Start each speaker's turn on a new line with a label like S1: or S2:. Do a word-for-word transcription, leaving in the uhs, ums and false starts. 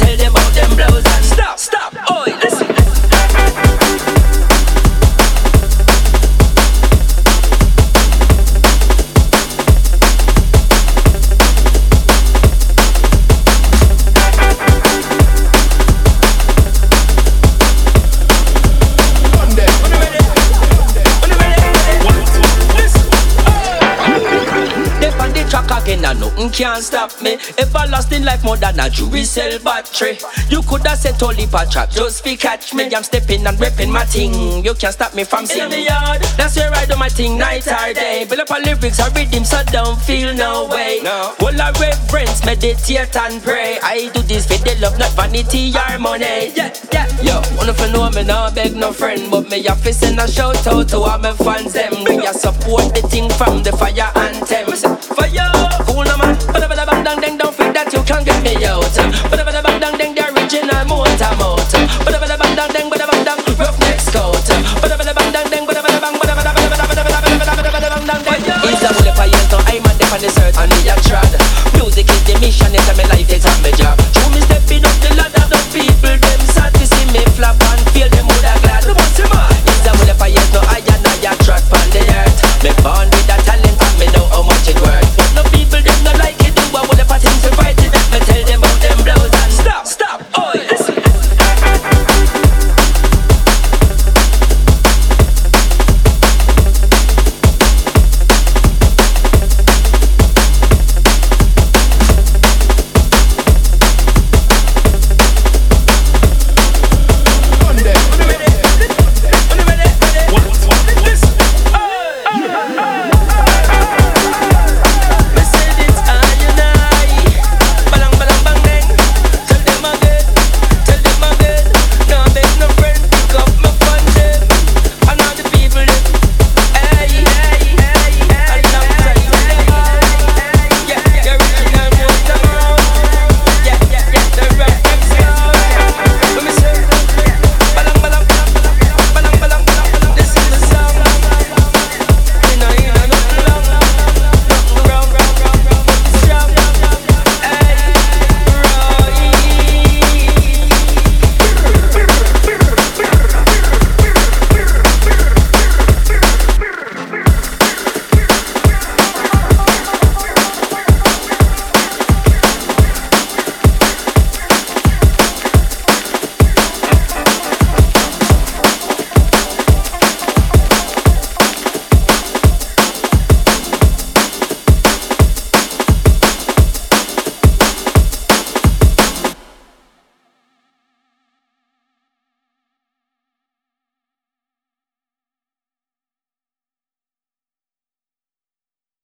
S1: tell them about them blows and stop, stop, oi, listen. Again, and nothing can't stop me. Everlasting life more than a jewelry cell battery. You coulda set all the trap just fi catch me. I'm stepping and repping my thing. You can't stop me from singing. In the yard, that's where I do my thing night or day. Build up a lyrics, I rhythm, so don't feel no way. No. All our reverence, meditate and pray. I do this for the love, not vanity or money. Yeah, yeah. Yo, wanna for know me now beg no friend, but me have to send a shout out to all my fans them. We a support the thing from the fire anthem. Fire. Cool no man, but the bang dang dang, don't think that you can get me out. But the bang dang